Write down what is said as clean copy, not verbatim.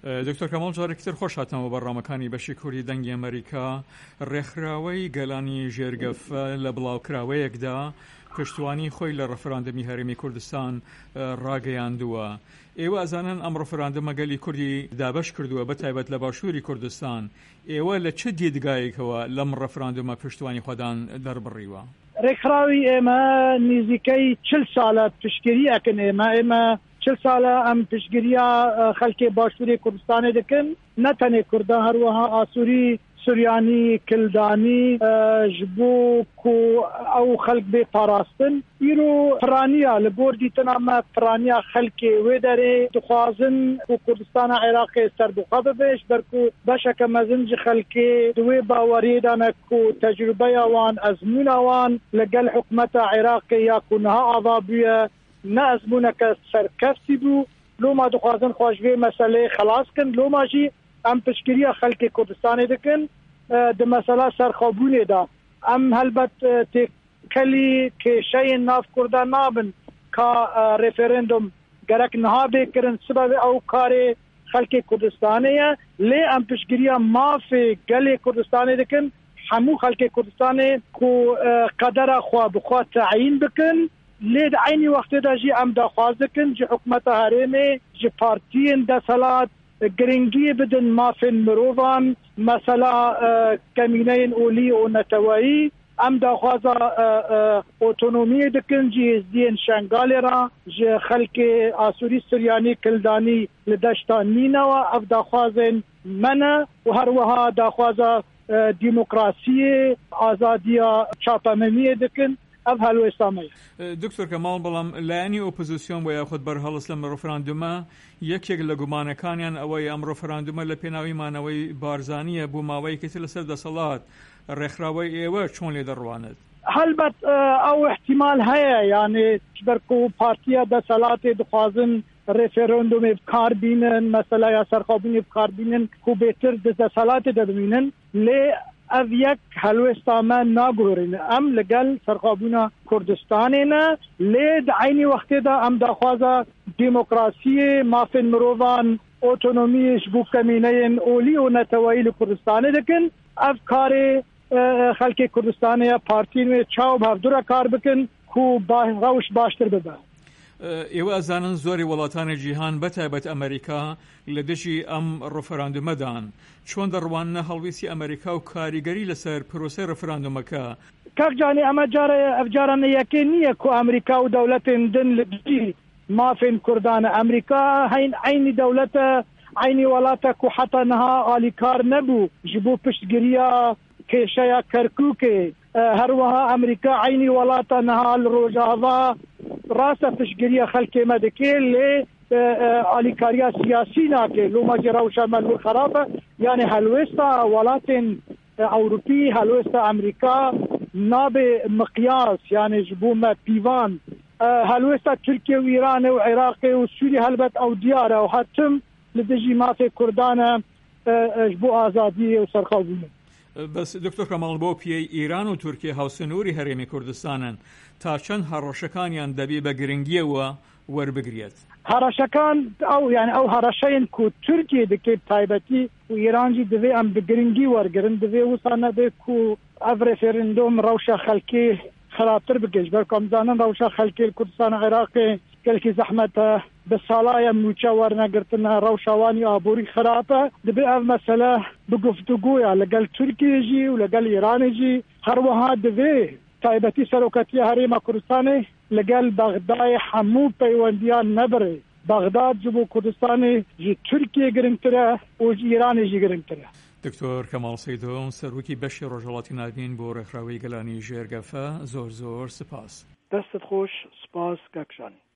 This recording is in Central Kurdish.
دکتۆر کەماڵ جارێکتر خۆش هاتنەوە بەڕامەکانی بەشی کوردی دەنگی ئەمریکا. ڕێکخراوەی گەلانی ژێرگەفە لە بڵاوکراوەیەکدا پشتوانی خۆی لە ڕەفراندەمی هەرێمی کوردستان ڕاگەیاندووە. ئێوە ئەزانن ئەم ڕەفراندەمە گەلی کوردی دابەش کردووە بە تایبەت لە باشووری کوردستان. ئێوە لە چه دیدگایەکەوە لەم ڕەفراندەمە پشتوانی خۆدان دەربڕیوە؟ ڕێکخراوی ئێمە نزیکەی 40 ساڵە پشتگیری ئەکەن. ئێمە 40 ساڵە ئەم پشتگیریە خەڵکی باشووری کوردستانی دەکەن، نەتەنێ کوردە، هەروەها ئاسووری، سوریانی، کلدانی ji bo ku ew xelk bê parastin. Îro piraniya li gor dîtina me piraniya xelkê wê derê dixwazin ku Kurdistana Iraqê serbixwe bibe ji ber ku beşeke mezin ji xelkê di wê baweriyê de me ku tecrübeya wan, ezmûna wan li gel hikûmeta Iraqê ya ku niha ava bûye ne ezmûneke serkefsî bû. Loma dixwazin xwe ji vê meseleyê xelas kin. Loma jî em piştgiriya xelkê Kurdistanê dikin di mesela serxwebûnê de. Em helbet têkelî kêşeyên nav Kurda nabin ka referandum gerek niha bêkirin sibevê ew karê xelkê Kurdistanê ye. Lê em piştgiriya mafê gelê Kurdistanê dikin, hemû xelkê Kurdistanê ku qedera xwe bi xwe teyîn bikin. Lê di aynî wextê de jî em daxwaz dikin ji hikûmeta herêmê, ji partiyên deselat giringiyê bidin mafên mirovan, mesela kemîneyên olî û netewayî. Em daxwaza otonomiyê dikin ji hêzdiyên Şengalê ra, ji xelkê Asûrî, Suryanî, Kildanî li deşta Nînewa. Ev daxwazên me ne û her wiha daxwaza demokrasiyê, azadiya çapememiyê dikin. ev helwesta me. دکتۆر کەماڵ بەڵام لایەنی ئۆپۆزیسیۆن بۆ یاخود بەرهەڵست لەم ڕەفراندومە یەکێک لە گومانەکانیان ئەوەی ئەم ڕەفراندومە لە پێناوی مانەوەی بارزانیە بۆ ماوەیەکی تر لەسەر دەسەڵات. ڕێکخراوەی ئێوە چۆن لێ دەڕوانێت؟ هەلبەت ئەو احتیمال هەیە، یعنی بەرکو پارتیە دەسەڵاتێ دخوازن ڕێفێرەندومێ بکار بینن، مەسەلا یا سەرخابوونی بکار بینن کو بێتر دەسەڵاتێ دەبینن. لێ ev yek helwesta me nagurin. Em li gel serxabûna Kurdistanê ne, lê di aynî wextê de em daxwaza demokrasiyê, mafên mirovan, otonomiyê ji bo kemîneyên olî û netewayî li Kurdistanê dikin. Ev karê xelkê Kurdistanê ya partiyên wê çaw hevdûra kar bikin ku rewş baştir bibe. ئێوە ئەزانن زۆری وڵاتانی جیهان بەتایبەت ئەمریکا لە دژی ئەم ڕەفراندومەدان چۆن دەڕوانە هەڵویستی ئەمریکا و کاریگەری لەسەر پرۆسەی ڕەفراندومەکە. کاکجانی ئەمە جارانە یەکێ نییە کو ئەمریکا و دەوڵەتێن دن لە دژی مافên کوردانە. ئەمریکا عینی دەوڵەتە، عینی وڵاتە ku heta niha alîkar nebû ji bo piştgiriya kêşeya Kerkûkê. her wiha Amerîka aynî welata niha li Rojava rasta piştgiriya xelkê me dike, lê alîkariya siyasî nake. Loma jî rewşa me li xerab e. Yani helwêsta welatên Ewropî, helwêsta Amerîka nabe miqyas, yani ji bo me pîvan. helwêsta Tirkiye û Îranê û Iraqê û Sûrî helbet ew diyar e û hetim li dijî mafê Kurdan e ji bo azadiyê û serxwebûnê. بەس دکتۆر کەماڵ بۆ پێی ئیران و تورکیە هاوسنووری هەرێمی کوردستانن تا چەند هەڕەشەکانیان دەبێ بە گرنگیەوە وەربگرێت؟ هەڕەشەکان ئەو یان ئەو هەڕەشەیەن ku Tirkiye dike taybetî û Îran jî divê em bi giringî wergirin. Divê wisa nebe ku ev referendum rewşa xelkê xirabtir bike. Ji ber ku em zanin rewşa xelkê Kurdistana Iraqê gelekî zehmet e. Bi salaya mûça wernegirtina rewşa wanî aborî xirab e. Dibe ev mesele bi guftûgoya li gel Tirkiye jî û li gel Îranê jî her wiha divê taybetî seroketiya Herêma Kurdistanê li gel Bexdayê hemû peywendiyan nebire. Bexdad ji bo Kurdistanê ji Tirkiye giringtir e û ji Îranê jî giringtir e. دکتۆر کەماڵ سەیدۆ سەرۆکی بەشی ڕۆژهەڵاتی ناردین بۆ ڕێکخراوەی گەلانی ژێرگەفە زۆر سپاس. دەستت خۆش. سپاس کاکشانی.